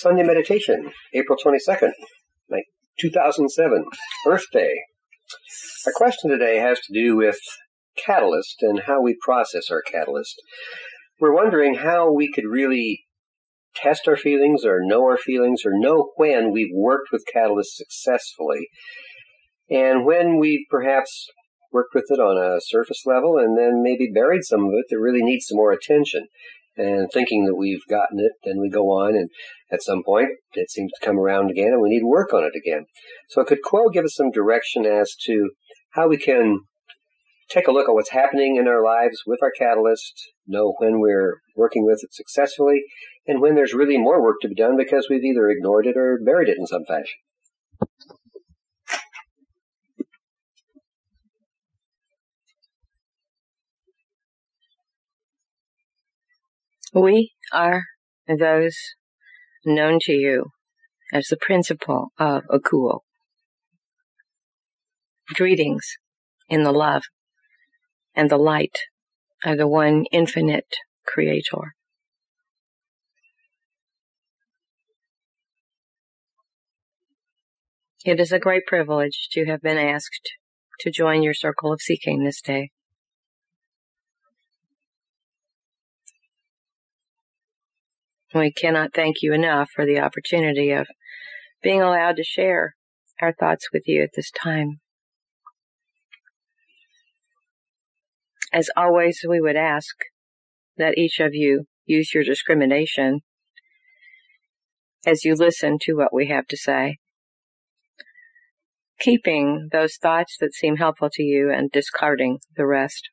Sunday Meditation, April 22nd, 2007, Earth Day. Our question today has to do with catalyst and how we process our catalyst. We're wondering how we could really test our feelings or know when we've worked with catalyst successfully and when we've perhaps worked with it on a surface level and then maybe buried some of it that really needs some more attention. And thinking that we've gotten it, then we go on, and at some point, it seems to come around again, and we need to work on it again. So could Quo give us some direction as to how we can take a look at what's happening in our lives with our catalyst, know when we're working with it successfully, and when there's really more work to be done because we've either ignored it or buried it in some fashion? We are those known to you as the principle of Akuo. Greetings in the love and the light of the one infinite Creator. It is a great privilege to have been asked to join your circle of seeking this day. We cannot thank you enough for the opportunity of being allowed to share our thoughts with you at this time. As always, we would ask that each of you use your discrimination as you listen to what we have to say, keeping those thoughts that seem helpful to you and discarding the rest.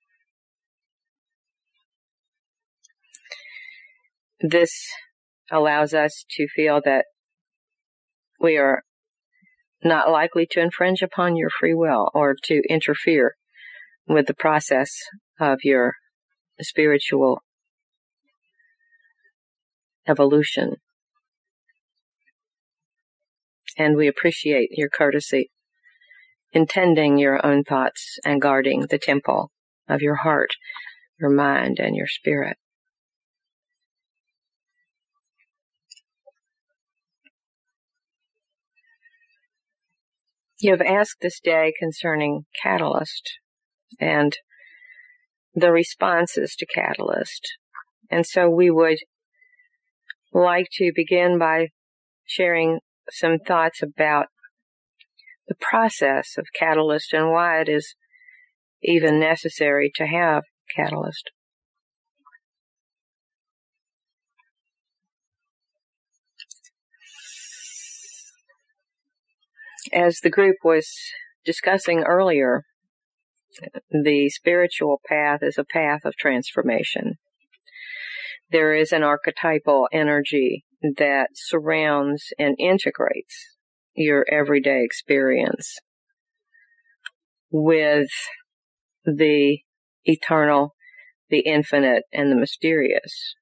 This allows us to feel that we are not likely to infringe upon your free will or to interfere with the process of your spiritual evolution. And we appreciate your courtesy in tending your own thoughts and guarding the temple of your heart, your mind, and your spirit. You have asked this day concerning catalyst and the responses to catalyst. And so we would like to begin by sharing some thoughts about the process of catalyst and why it is even necessary to have catalyst. As the group was discussing earlier, the spiritual path is a path of transformation. There is an archetypal energy that surrounds and integrates your everyday experience with the eternal, the infinite, and the mysterious.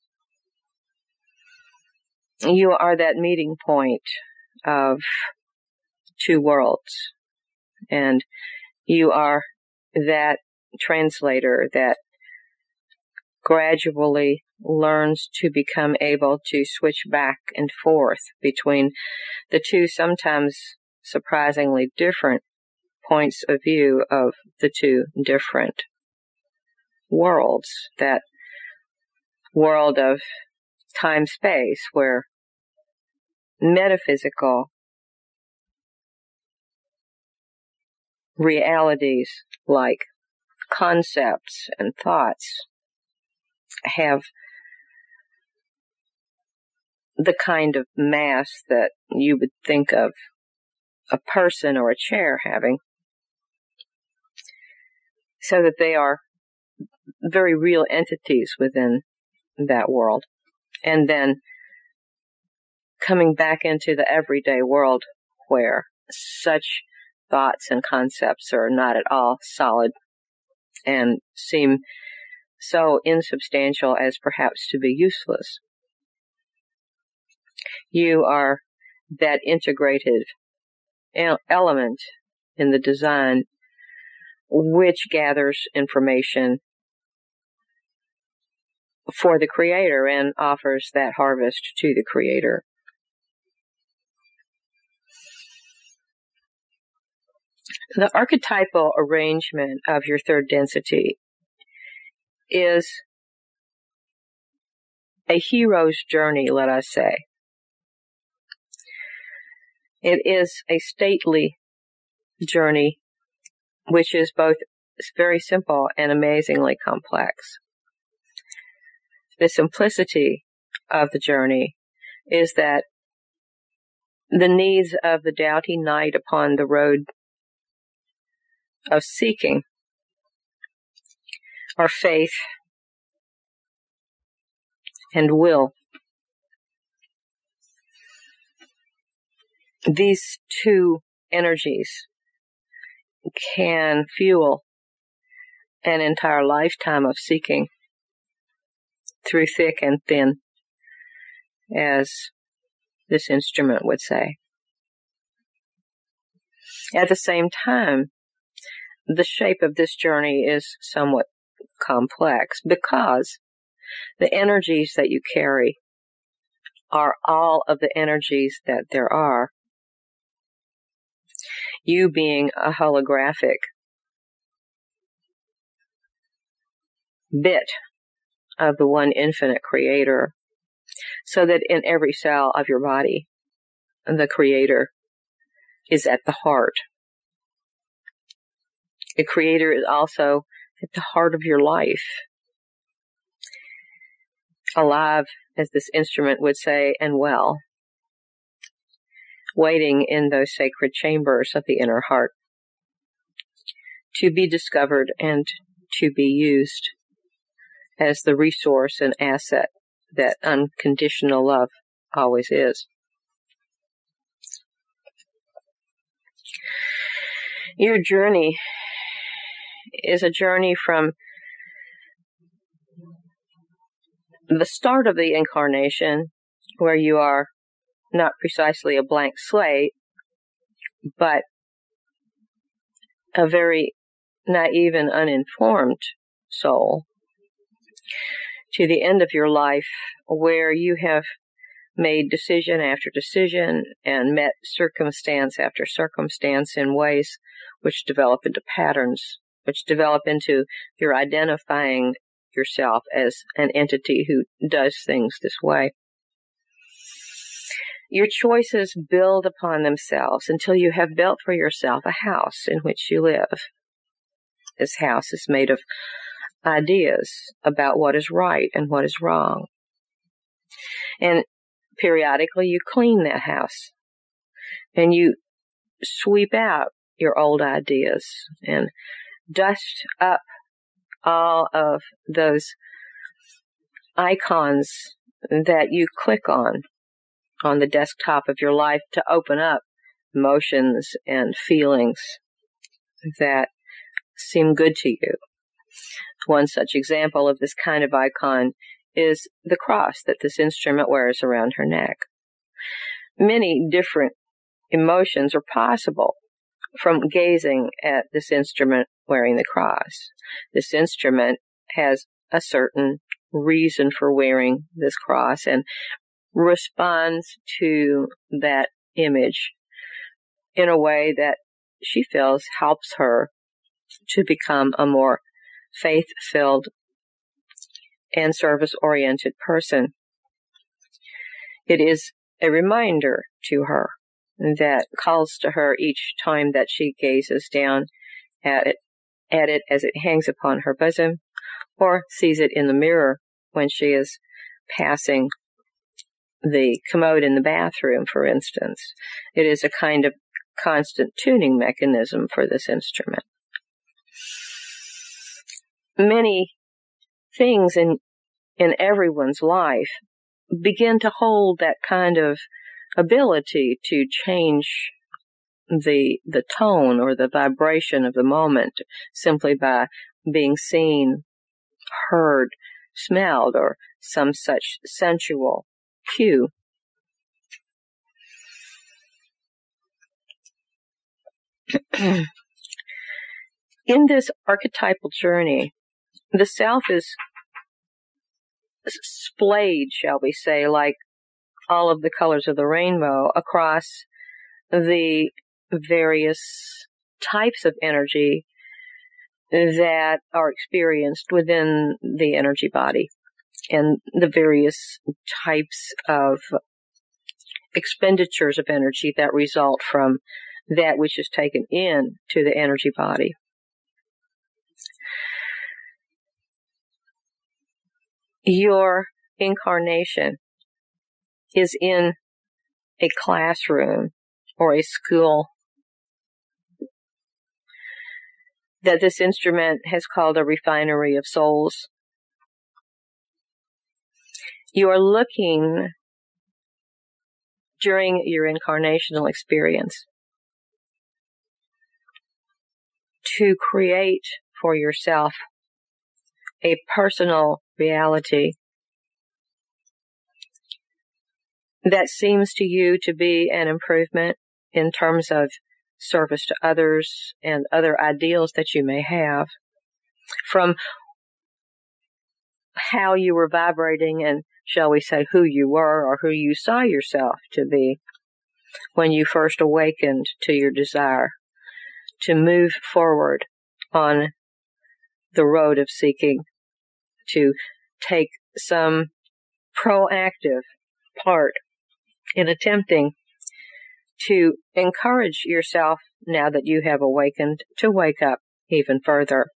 You are that meeting point of two worlds, and you are that translator that gradually learns to become able to switch back and forth between the two sometimes surprisingly different points of view of the two different worlds, that world of time-space where metaphysical realities like concepts and thoughts have the kind of mass that you would think of a person or a chair having, so that they are very real entities within that world. And then coming back into the everyday world where such thoughts and concepts are not at all solid and seem so insubstantial as perhaps to be useless. You are that integrated element in the design which gathers information for the Creator and offers that harvest to the Creator. The archetypal arrangement of your third density is a hero's journey, let us say. It is a stately journey, which is both very simple and amazingly complex. The simplicity of the journey is that the needs of the doughty knight upon the road of seeking are faith and will. These two energies can fuel an entire lifetime of seeking through thick and thin, as this instrument would say. At the same time, the shape of this journey is somewhat complex because the energies that you carry are all of the energies that there are. You being a holographic bit of the one infinite creator, so that in every cell of your body, the creator is at the heart. The creator is also at the heart of your life, alive, as this instrument would say, and well, waiting in those sacred chambers of the inner heart to be discovered and to be used as the resource and asset that unconditional love always is. Your journey is a journey from the start of the incarnation, where you are not precisely a blank slate, but a very naive and uninformed soul, to the end of your life, where you have made decision after decision and met circumstance after circumstance in ways which develop into patterns, which develop into your identifying yourself as an entity who does things this way. Your choices build upon themselves until you have built for yourself a house in which you live. This house is made of ideas about what is right and what is wrong. And periodically you clean that house and you sweep out your old ideas and dust up all of those icons that you click on the desktop of your life to open up emotions and feelings that seem good to you. One such example of this kind of icon is the cross that this instrument wears around her neck. Many different emotions are possible from gazing at this instrument wearing the cross. This instrument has a certain reason for wearing this cross and responds to that image in a way that she feels helps her to become a more faith-filled and service-oriented person. It is a reminder to her that calls to her each time that she gazes down at it as it hangs upon her bosom, or sees it in the mirror when she is passing the commode in the bathroom, for instance. It is a kind of constant tuning mechanism for this instrument. Many things in everyone's life begin to hold that kind of ability to change the tone or the vibration of the moment simply by being seen, heard, smelled, or some such sensual cue. In this archetypal journey, the self is splayed, shall we say, like all of the colors of the rainbow across the various types of energy that are experienced within the energy body and the various types of expenditures of energy that result from that which is taken in to the energy body. Your incarnation is in a classroom or a school that this instrument has called a refinery of souls. You are looking during your incarnational experience to create for yourself a personal reality that seems to you to be an improvement in terms of service to others and other ideals that you may have from how you were vibrating and, shall we say, who you were or who you saw yourself to be when you first awakened to your desire to move forward on the road of seeking, to take some proactive part in attempting to encourage yourself, now that you have awakened, to wake up even further.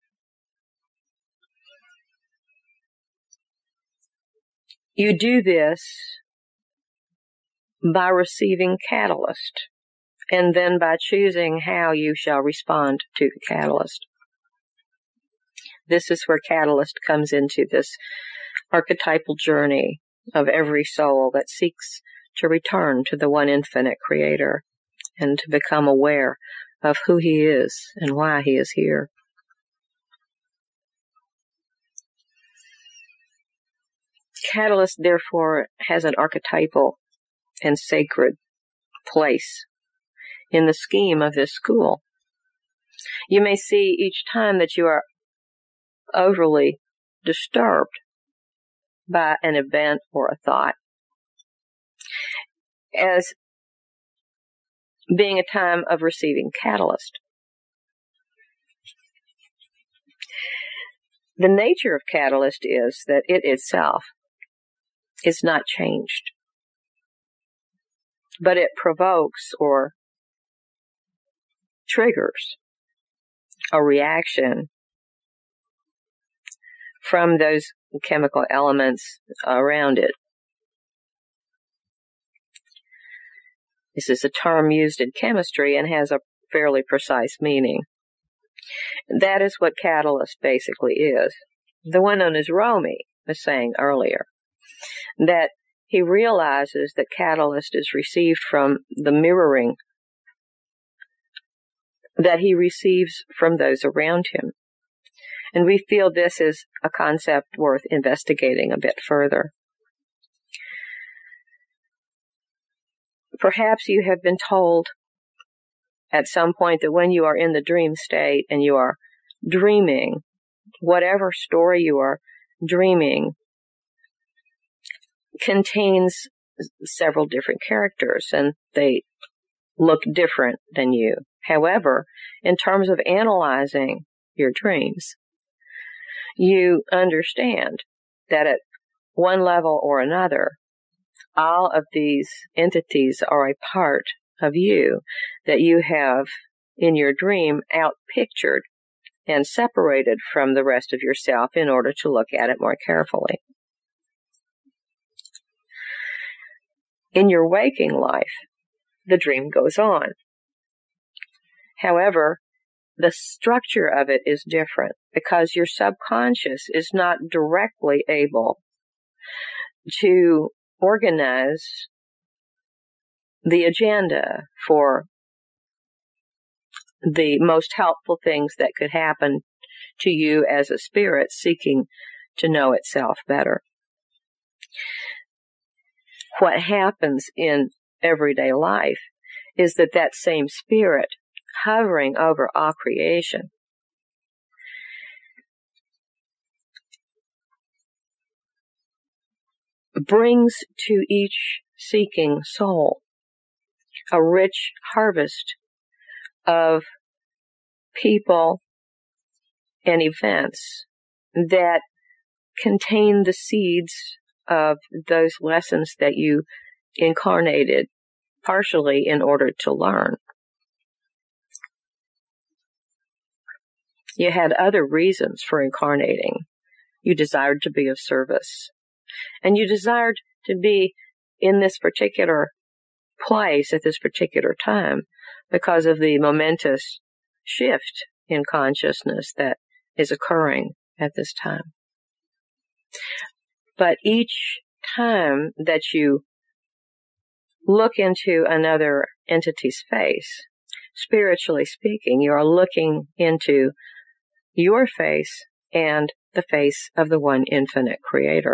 You do this by receiving catalyst, and then by choosing how you shall respond to the catalyst. This is where catalyst comes into this archetypal journey of every soul that seeks to return to the one infinite creator and to become aware of who he is and why he is here. Catalyst, therefore, has an archetypal and sacred place in the scheme of this school. You may see each time that you are overly disturbed by an event or a thought as being a time of receiving catalyst. The nature of catalyst is that it itself is not changed, but it provokes or triggers a reaction from those chemical elements around it. This is a term used in chemistry and has a fairly precise meaning. That is what catalyst basically is. The one known as Romy was saying earlier that he realizes that catalyst is received from the mirroring that he receives from those around him. And we feel this is a concept worth investigating a bit further. Perhaps you have been told at some point that when you are in the dream state and you are dreaming, whatever story you are dreaming contains several different characters and they look different than you. However, in terms of analyzing your dreams, you understand that at one level or another, all of these entities are a part of you that you have in your dream outpictured and separated from the rest of yourself in order to look at it more carefully. In your waking life, the dream goes on. However, the structure of it is different because your subconscious is not directly able to organize the agenda for the most helpful things that could happen to you as a spirit seeking to know itself better. What happens in everyday life is that that same spirit hovering over all creation brings to each seeking soul a rich harvest of people, and events that contain the seeds of those lessons that you incarnated partially in order to learn. You had other reasons for incarnating. You desired to be of service. And you desired to be in this particular place at this particular time because of the momentous shift in consciousness that is occurring at this time. But each time that you look into another entity's face, spiritually speaking, you are looking into your face and the face of the one infinite creator.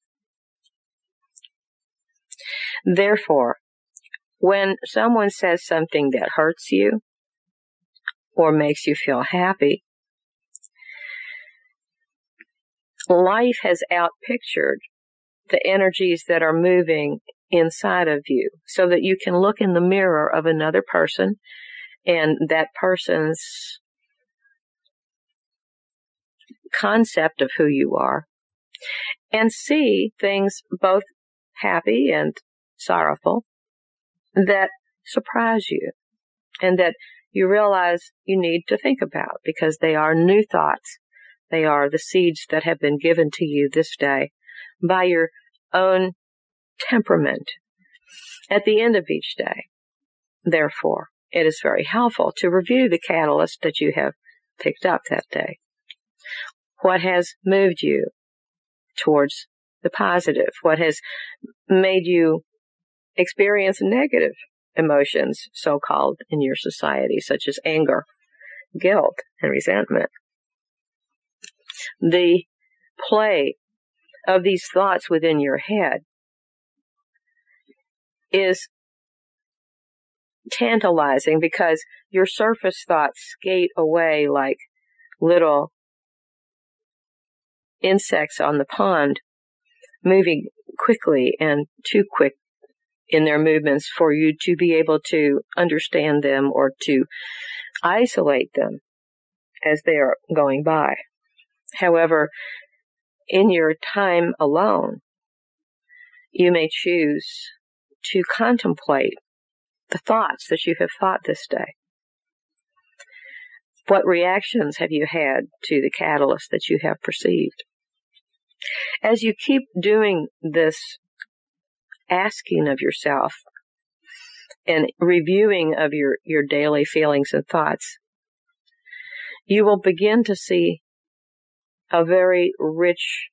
Therefore, when someone says something that hurts you or makes you feel happy, life has outpictured the energies that are moving inside of you so that you can look in the mirror of another person and that person's concept of who you are and see things both happy and sorrowful that surprise you and that you realize you need to think about because they are new thoughts. They are the seeds that have been given to you this day by your own temperament at the end of each day. Therefore, it is very helpful to review the catalyst that you have picked up that day. What has moved you towards the positive? What has made you experience negative emotions, so-called, in your society, such as anger, guilt, and resentment? The play of these thoughts within your head is tantalizing because your surface thoughts skate away like little insects on the pond, moving quickly and too quick in their movements for you to be able to understand them or to isolate them as they are going by. However, in your time alone, you may choose to contemplate the thoughts that you have thought this day. What reactions have you had to the catalyst that you have perceived? As you keep doing this asking of yourself and reviewing of your daily feelings and thoughts, you will begin to see a very rich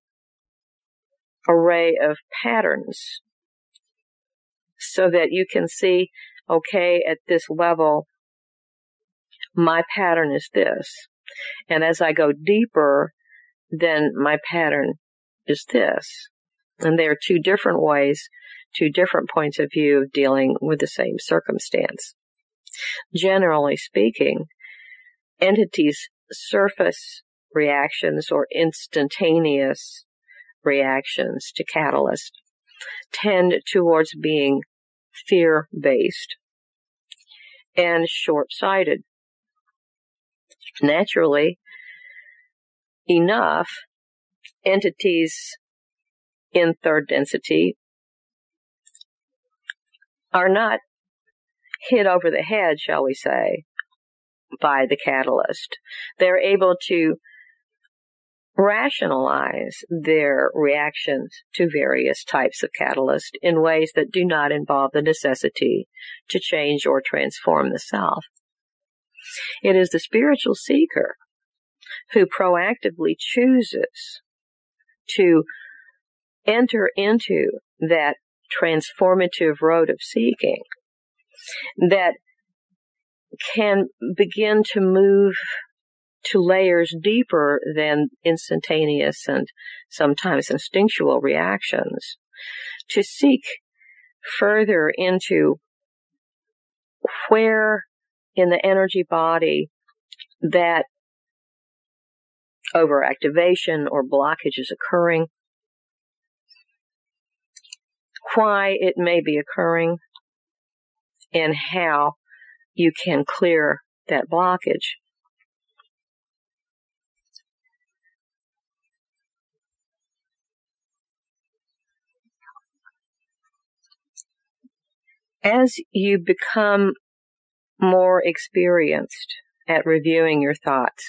array of patterns so that you can see, okay, at this level, my pattern is this. And as I go deeper, then my pattern is this. And there are two different ways, two different points of view of dealing with the same circumstance. Generally speaking, entities' surface reactions or instantaneous reactions to catalyst tend towards being fear-based and short-sighted. Naturally enough, entities in third density are not hit over the head, shall we say, by the catalyst. They're able to rationalize their reactions to various types of catalyst in ways that do not involve the necessity to change or transform the self. It is the spiritual seeker who proactively chooses to enter into that transformative road of seeking that can begin to move to layers deeper than instantaneous and sometimes instinctual reactions, to seek further into where in the energy body that overactivation or blockage is occurring, why it may be occurring, and how you can clear that blockage. As you become more experienced at reviewing your thoughts,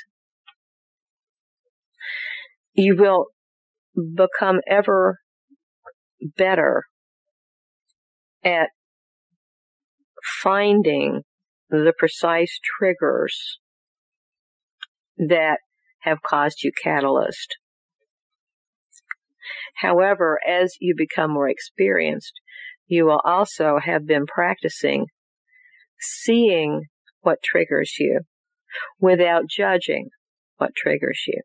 you will become ever better at finding the precise triggers that have caused you catalyst. However, as you become more experienced, you will also have been practicing seeing what triggers you without judging what triggers you.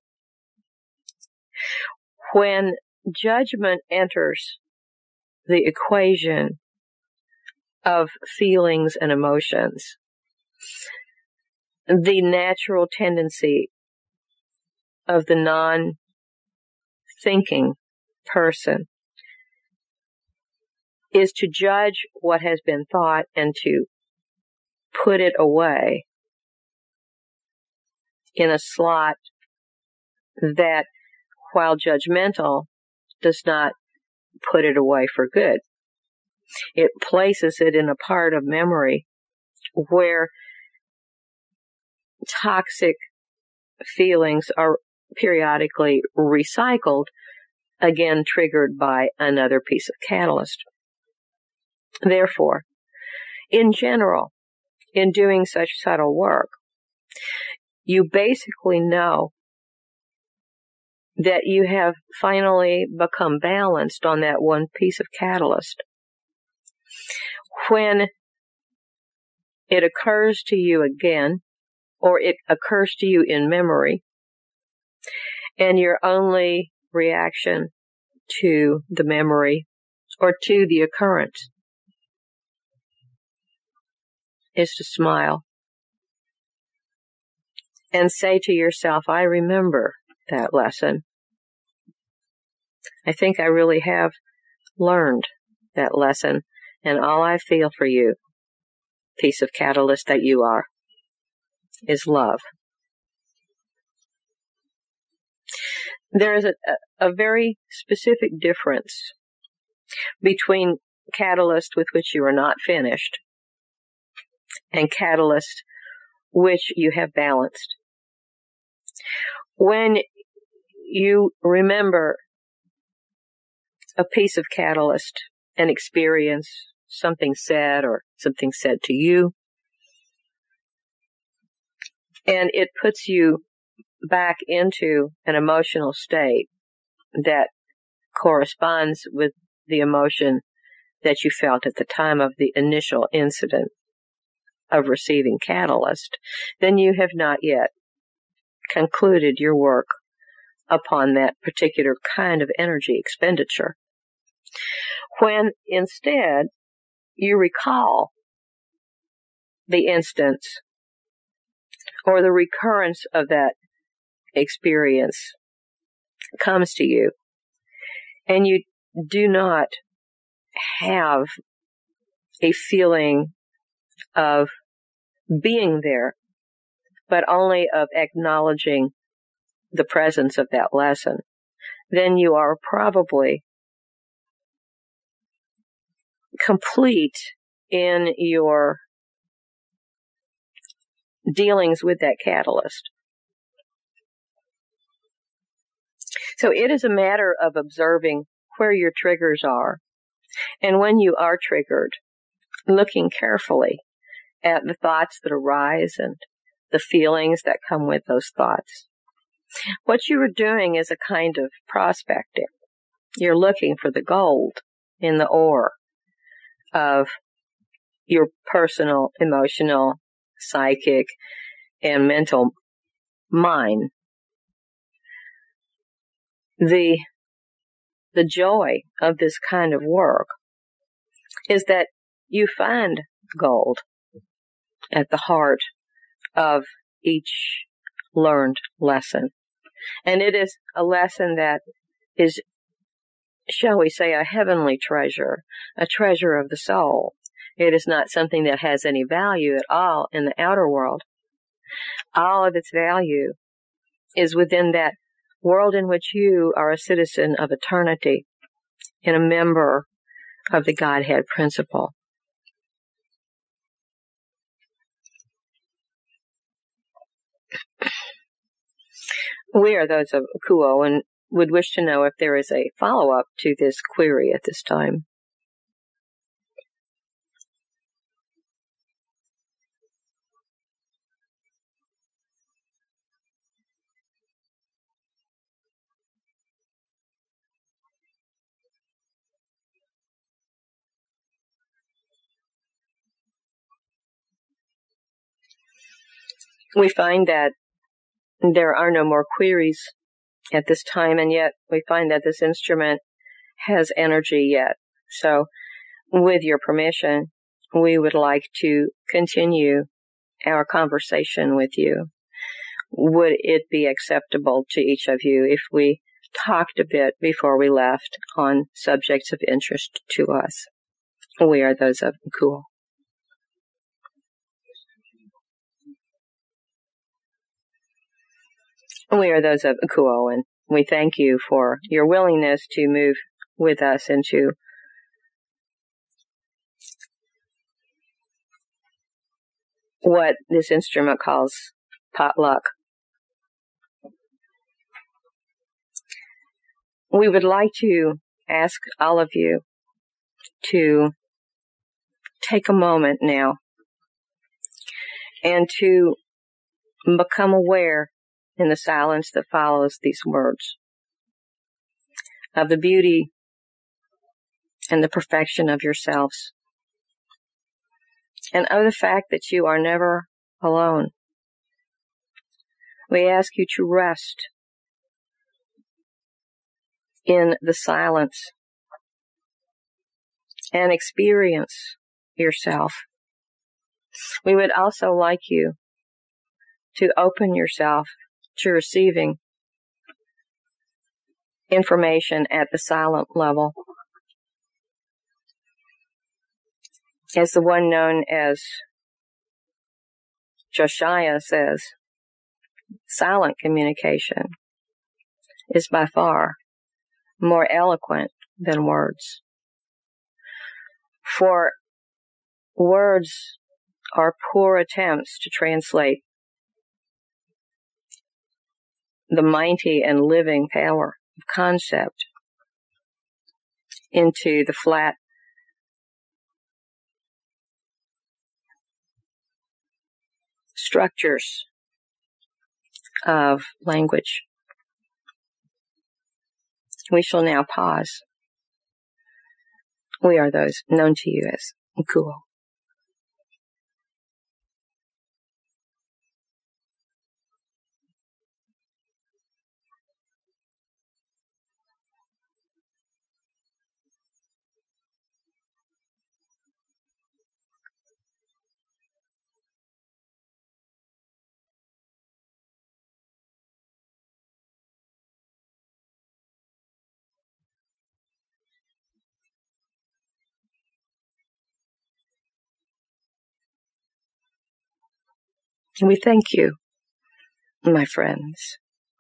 When judgment enters the equation of feelings and emotions, the natural tendency of the non-thinking person is to judge what has been thought and to put it away in a slot that, while judgmental, does not put it away for good. It places it in a part of memory where toxic feelings are periodically recycled, again triggered by another piece of catalyst. Therefore, in general, in doing such subtle work, you basically know that you have finally become balanced on that one piece of catalyst. When it occurs to you again, or it occurs to you in memory, and your only reaction to the memory or to the occurrence is to smile and say to yourself, I remember that lesson. I think I really have learned that lesson, and all I feel for you, piece of catalyst that you are, is love. There is a very specific difference between catalyst with which you are not finished and catalyst which you have balanced. When you remember a piece of catalyst, an experience, something said or something said to you, and it puts you back into an emotional state that corresponds with the emotion that you felt at the time of the initial incident of receiving catalyst, then you have not yet concluded your work upon that particular kind of energy expenditure. When instead you recall the instance or the recurrence of that experience comes to you, and you do not have a feeling of being there, but only of acknowledging the presence of that lesson, then you are probably complete in your dealings with that catalyst. So it is a matter of observing where your triggers are, and when you are triggered, looking carefully at the thoughts that arise and the feelings that come with those thoughts. What you are doing is a kind of prospecting. You're looking for the gold in the ore of your personal, emotional, psychic, and mental mine. The joy of this kind of work is that you find gold at the heart of each learned lesson. And it is a lesson that is, shall we say, a heavenly treasure, a treasure of the soul. It is not something that has any value at all in the outer world. All of its value is within that world in which you are a citizen of eternity and a member of the Godhead principle. We are those of Akuo and would wish to know if there is a follow-up to this query at this time. We find that there are no more queries at this time, and yet we find that this instrument has energy yet. So, with your permission, we would like to continue our conversation with you. Would it be acceptable to each of you if we talked a bit before we left on subjects of interest to us? We are those of Akuo. We are those of Akuo, and we thank you for your willingness to move with us into what this instrument calls potluck. We would like to ask all of you to take a moment now and to become aware in the silence that follows these words of the beauty and the perfection of yourselves, and of the fact that you are never alone. We ask you to rest in the silence and experience yourself. We would also like you to open yourself to receiving information at the silent level. As the one known as Josiah says, silent communication is by far more eloquent than words. For words are poor attempts to translate the mighty and living power of concept into the flat structures of language. We shall now pause. We are those known to you as Akuo. We thank you, my friends,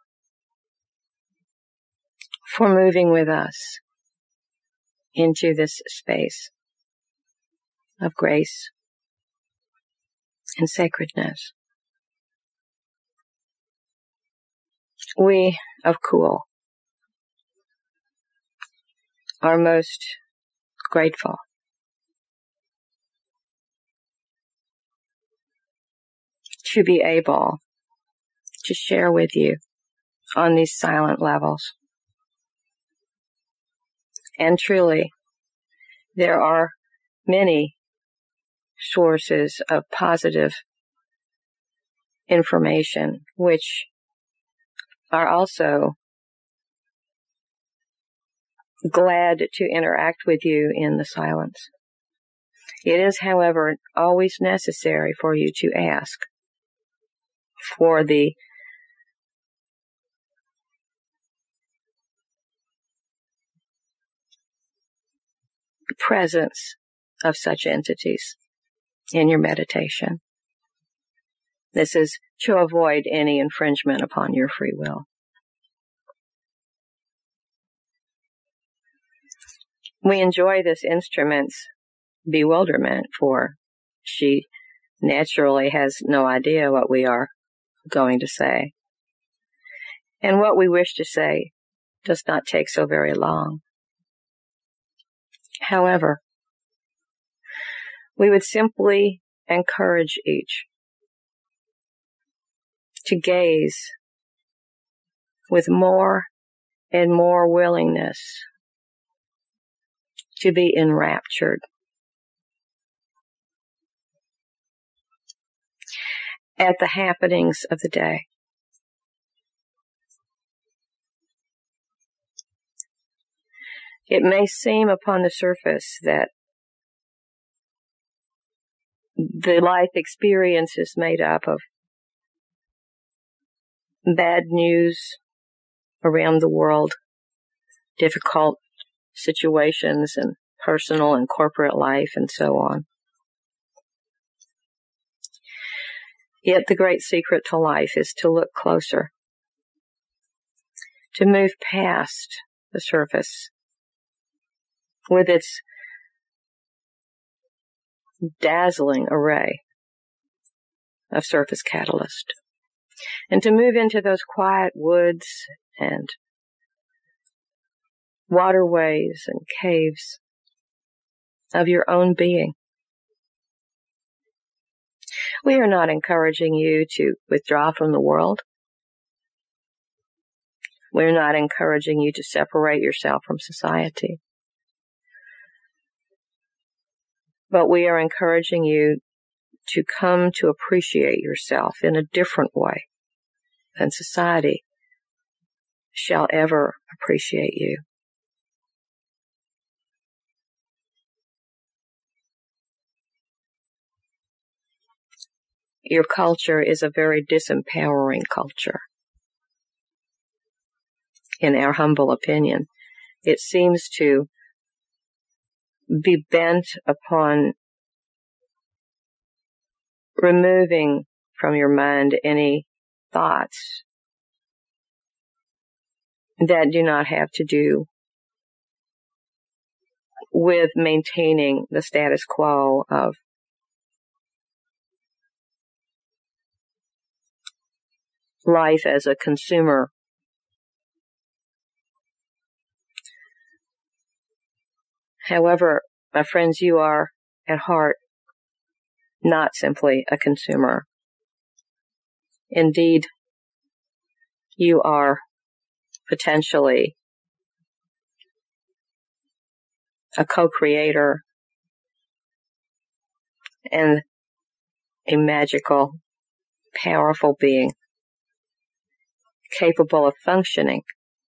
for moving with us into this space of grace and sacredness. We of Akuo are most grateful to be able to share with you on these silent levels. And truly, there are many sources of positive information which are also glad to interact with you in the silence. It is, however, always necessary for you to ask for the presence of such entities in your meditation. This is to avoid any infringement upon your free will. We enjoy this instrument's bewilderment, for she naturally has no idea what we are going to say. And what we wish to say does not take so very long. However, we would simply encourage each to gaze with more and more willingness to be enraptured at the happenings of the day. It may seem upon the surface that the life experience is made up of bad news around the world, difficult situations and personal and corporate life and so on. Yet the great secret to life is to look closer, to move past the surface with its dazzling array of surface catalyst, and to move into those quiet woods and waterways and caves of your own being. We are not encouraging you to withdraw from the world. We're not encouraging you to separate yourself from society. But we are encouraging you to come to appreciate yourself in a different way than society shall ever appreciate you. Your culture is a very disempowering culture. In our humble opinion, it seems to be bent upon removing from your mind any thoughts that do not have to do with maintaining the status quo of life as a consumer. However, my friends, you are at heart not simply a consumer. Indeed, you are potentially a co-creator and a magical, powerful being capable of functioning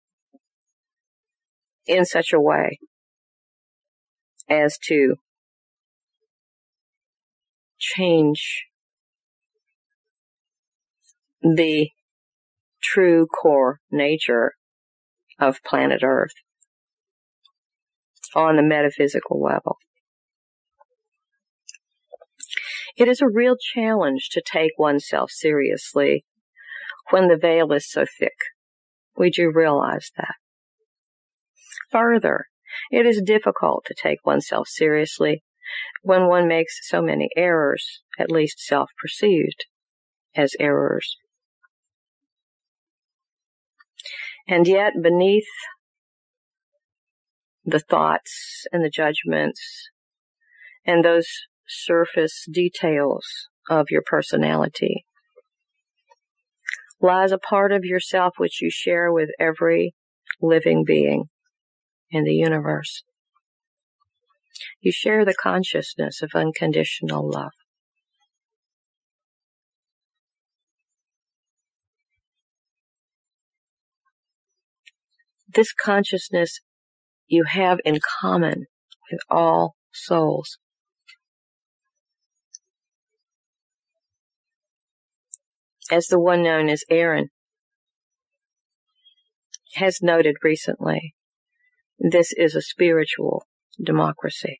in such a way as to change the true core nature of planet Earth on the metaphysical level. It is a real challenge to take oneself seriously when the veil is so thick. We do realize that. Further, it is difficult to take oneself seriously when one makes so many errors, at least self-perceived as errors. And yet, beneath the thoughts and the judgments and those surface details of your personality lies a part of yourself which you share with every living being in the universe. You share the consciousness of unconditional love. This consciousness you have in common with all souls. As the one known as Aaron has noted recently, this is a spiritual democracy.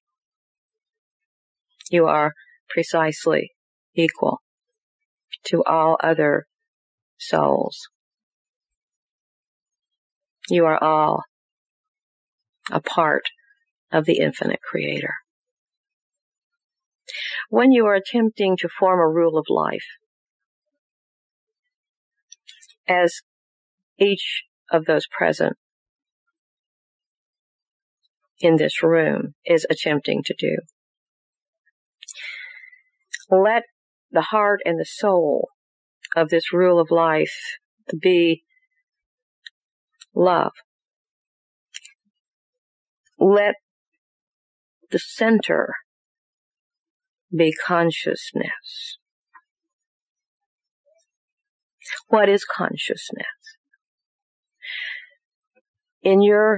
You are precisely equal to all other souls. You are all a part of the infinite creator. When you are attempting to form a rule of life, as each of those present in this room is attempting to do. Let the heart and the soul of this rule of life be love. Let the center be consciousness. What is consciousness? In your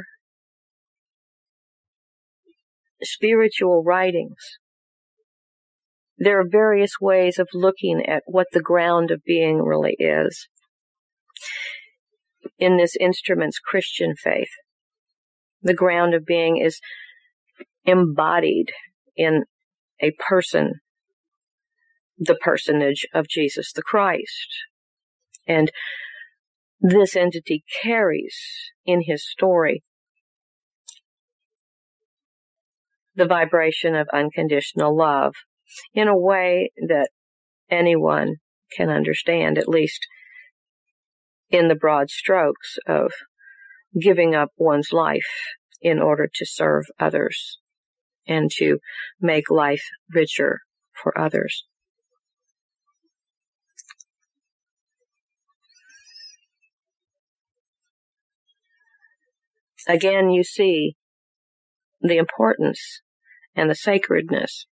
spiritual writings, there are various ways of looking at what the ground of being really is. In this instrument's Christian faith, the ground of being is embodied in a person, the personage of Jesus the Christ. And this entity carries in his story the vibration of unconditional love in a way that anyone can understand, at least in the broad strokes of giving up one's life in order to serve others and to make life richer for others. Again, you see the importance and the sacredness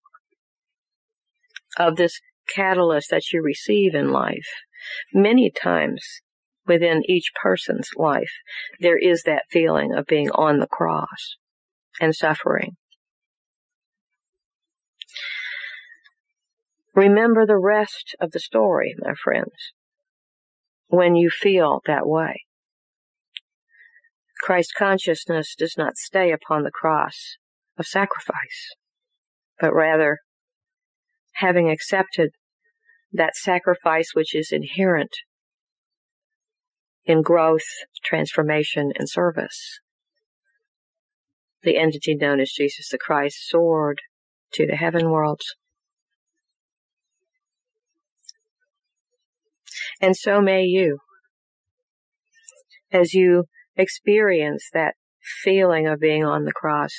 of this catalyst that you receive in life. Many times within each person's life, there is that feeling of being on the cross and suffering. Remember the rest of the story, my friends, when you feel that way. Christ consciousness does not stay upon the cross of sacrifice, but rather, having accepted that sacrifice which is inherent in growth, transformation, and service, the entity known as Jesus the Christ soared to the heaven worlds. And so may you, as you experience that feeling of being on the cross,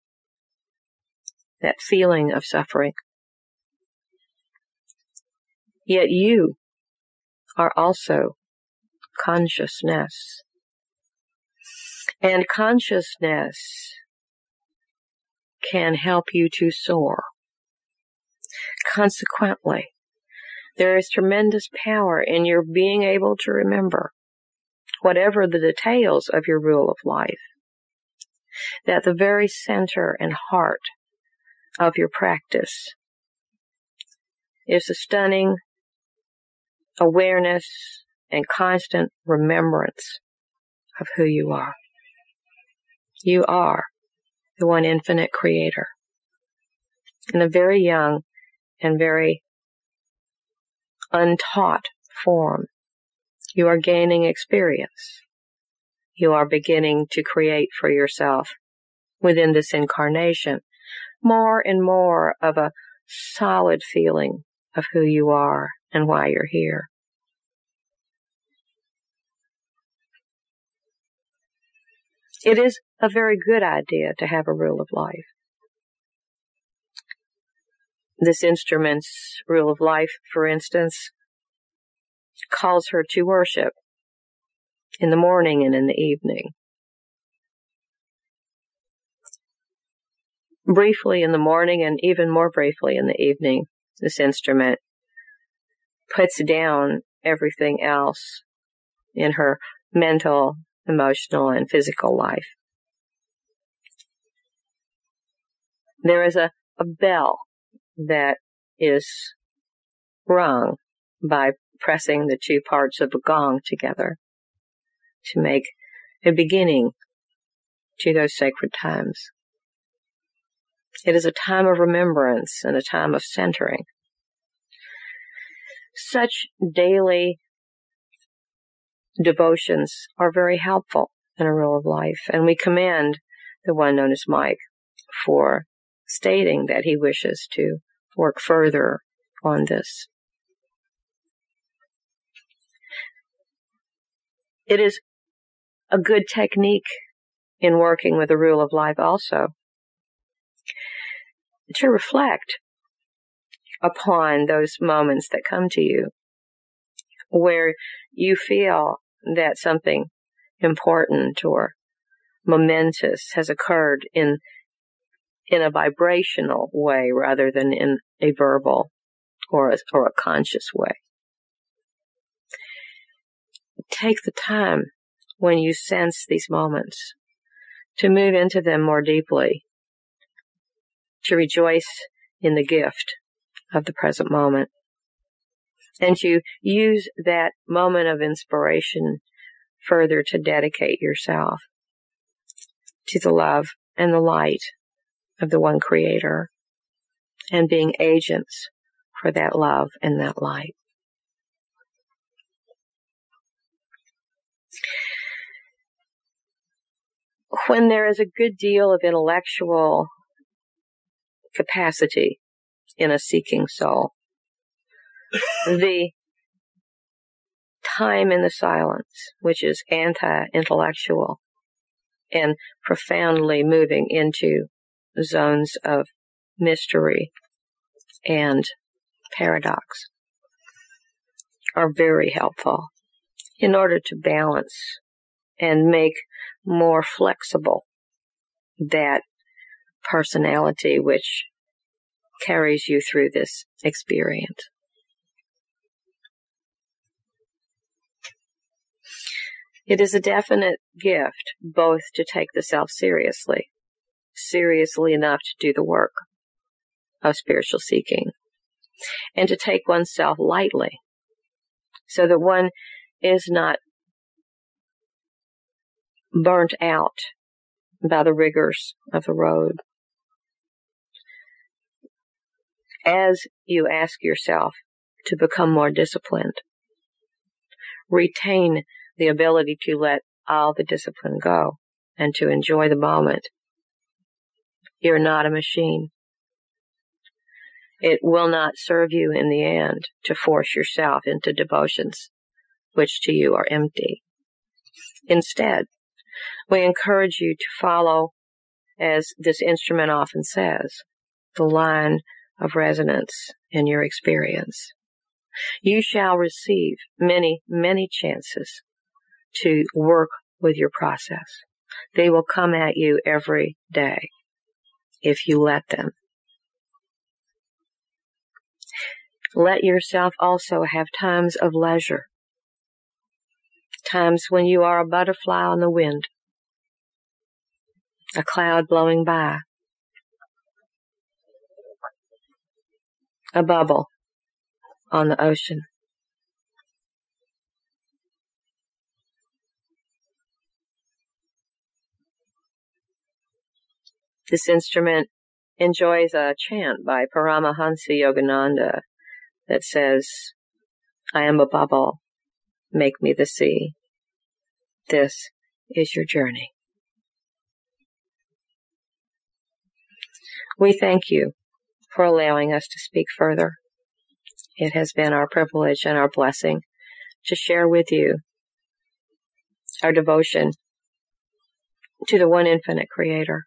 that feeling of suffering. Yet you are also consciousness. And consciousness can help you to soar. Consequently, there is tremendous power in your being able to remember, whatever the details of your rule of life, that the very center and heart of your practice is the stunning awareness and constant remembrance of who you are. You are the one infinite creator. In a very young and very untaught form, you are gaining experience. You are beginning to create for yourself within this incarnation more and more of a solid feeling of who you are and why you're here. It is a very good idea to have a rule of life. This instrument's rule of life, for instance, calls her to worship in the morning and in the evening. Briefly in the morning and even more briefly in the evening, this instrument puts down everything else in her mental, emotional, and physical life. There is a bell that is rung by pressing the two parts of a gong together to make a beginning to those sacred times. It is a time of remembrance and a time of centering. Such daily devotions are very helpful in a rule of life, and we commend the one known as Mike for stating that he wishes to work further on this. It is a good technique in working with the rule of life also to reflect upon those moments that come to you where you feel that something important or momentous has occurred in a vibrational way rather than in a verbal or a conscious way. Take the time when you sense these moments to move into them more deeply, to rejoice in the gift of the present moment, and to use that moment of inspiration further to dedicate yourself to the love and the light of the one Creator and being agents for that love and that light. When there is a good deal of intellectual capacity in a seeking soul, the time in the silence, which is anti-intellectual and profoundly moving into zones of mystery and paradox, are very helpful in order to balance and make more flexible that personality which carries you through this experience. It is a definite gift both to take the self seriously enough to do the work of spiritual seeking, and to take oneself lightly so that one is not burnt out by the rigors of the road. As you ask yourself to become more disciplined, retain the ability to let all the discipline go and to enjoy the moment. You're not a machine. It will not serve you in the end to force yourself into devotions which to you are empty. Instead, we encourage you to follow, as this instrument often says, the line of resonance in your experience. You shall receive many, many chances to work with your process. They will come at you every day if you let them. Let yourself also have times of leisure, times when you are a butterfly on the wind, a cloud blowing by, a bubble on the ocean. This instrument enjoys a chant by Paramahansa Yogananda that says, I am a bubble, make me the sea. This is your journey. We thank you for allowing us to speak further. It has been our privilege and our blessing to share with you our devotion to the one infinite Creator,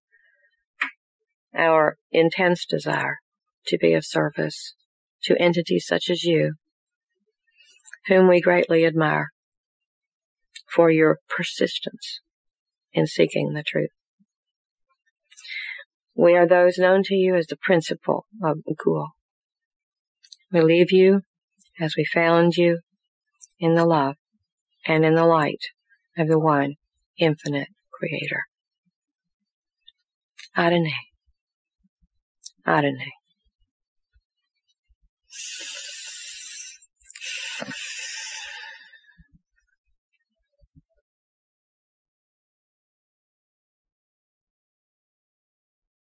our intense desire to be of service to entities such as you, whom we greatly admire for your persistence in seeking the truth. We are those known to you as the principle of Gul. We leave you as we found you in the love and in the light of the one infinite Creator. Adonai. Adonai.